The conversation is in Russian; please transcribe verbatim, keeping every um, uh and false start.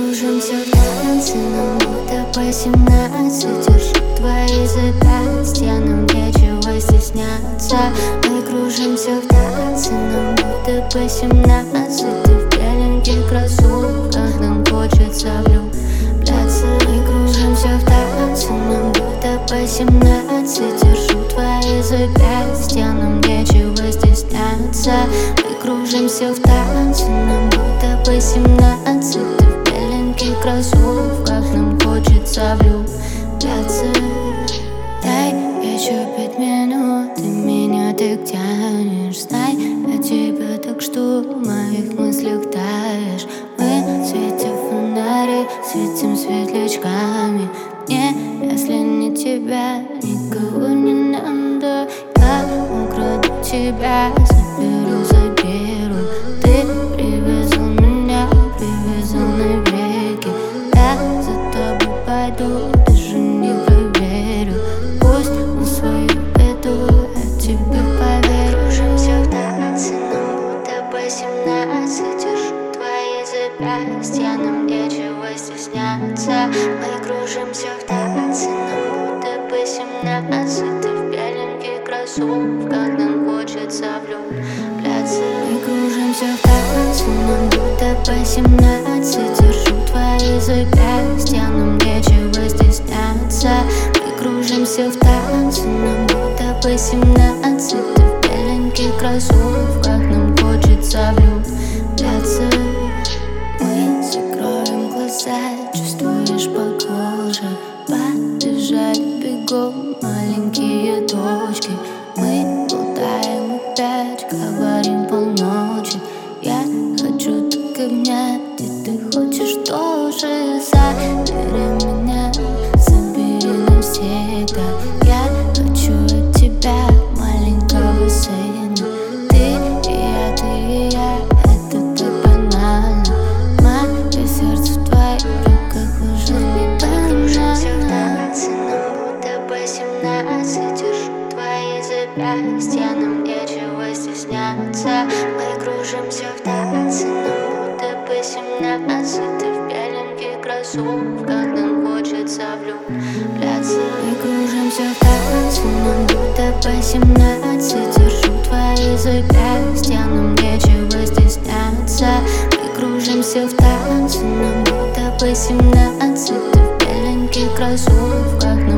кружимся в танце, нам будто по семнадцать. Держу твои запястья, нам нечего стесняться. Мы кружимся в танце, нам будто по семнадцать. Ты в беленьких кроссовках, нам хочется влюбляться. Мы кружимся в танце, нам будто по семнадцать. Держу твои запястья, нам нечего стесняться. Мы кружимся в танце, нам будто по семнадцать. Ты в беленьких кроссовках, нам хочется влюбляться. Дай еще пять минут, ты меня так тянешь. Знай, я тебя так жду, в моих мыслях таешь. Мы светим фонари, светим светлячками. Мне, если не тебя, никого не надо. Я украду тебя, заберу, заберу. Ты привязал меня, привязал навеки. Я за тобой пойду, даже не проверю. Пусть на свою беду, я тебе поверю. Кружимся в танце, нам будто по семнадцать. Держу твои запястья, нам нечего стесняться. Мы кружимся в танце, нам будто по семнадцать. Ты в беленьких кроссовках, нам хочется влюбляться. Мы кружимся в танце, нам будто по семнадцать. Держу твои запястья, нам нечего стесняться. Мы кружимся в танце, нам будто по семнадцать. Ты в беленьких кроссовках, нам хочется влюбляться. Мы закроем глаза, чувствуешь по коже. Побежали бегом маленькие точки. Мы болтаем опять, говорим полночи. Я хочу так обнять, и ты хочешь тоже. Забери меня, забери навсегда. Я хочу от тебя маленького сына. Ты и я, ты и я, это так банально. Мое сердце в твоих руках уже не банально. Нам будто по семнадцать. Держу твои запястья, нам нечего стесняться. Мы кружимся в танце, нам будто по семнадцать. Ты в беленьких кроссовках, нам хочется влюбляться. Мы кружимся в танце, нам будто по семнадцать. Держу твои запястья, нам нечего стесняться. Мы кружимся в танце, нам будто по семнадцать. Ты в беленьких кроссовках, нам